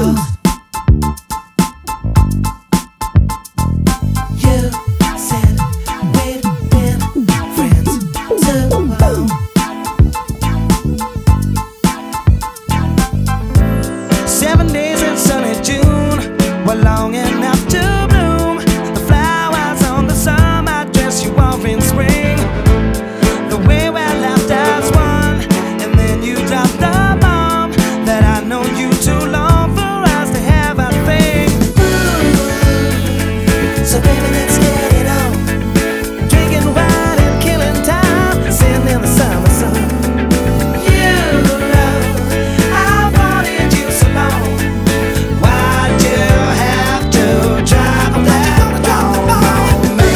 You said we'd been friends too long. 7 days in sunny June were long enough to bloom. The flowers on the summer dress you wore in spring. The way we laughed as one, and then you dropped the bomb that I know you too long for us to have a thing. So baby, let's get it on. Drinking wine and killing time, sitting in the summer sun. You know I wanted you so long. Why'd you have to drop that bomb on me?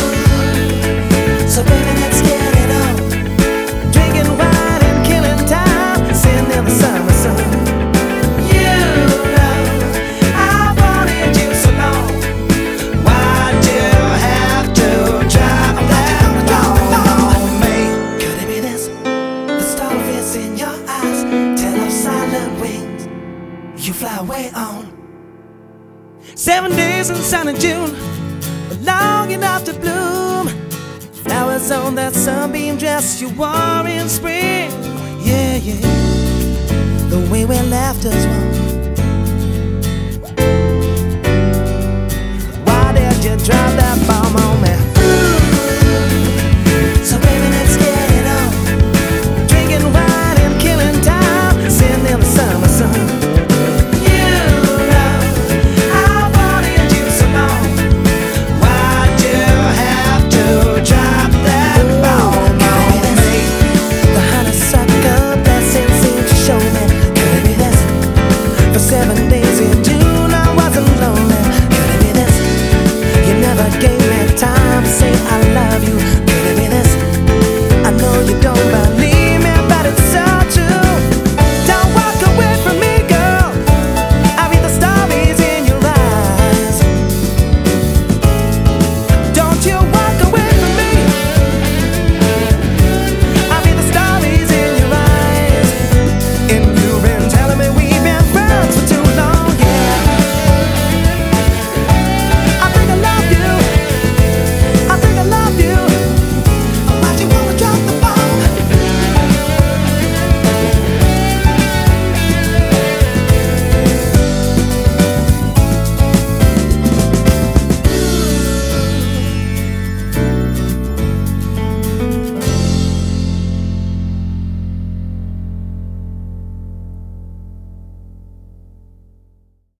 So baby, let's get it on. Drinking wine and killing time, sitting in the summer sun. You know I wanted you so long. Why'd you have to drop that bomb on me? Could it be this? The starfish in your eyes tell of silent wings you fly away on. 7 days in sunny June, but long enough to bloom. Flowers on that sunbeam dress you wore in spring. Yeah, yeah. The way we laughed as one. Why did you drop that bomb on me? So baby, let's get it on. Drinking wine and killing time, sitting in the summer sun. You know I wanted you so long. Why'd you have to drop that bomb on me? The honeysuckle blessing seemed to show me. Could it be this? For 7 days in June.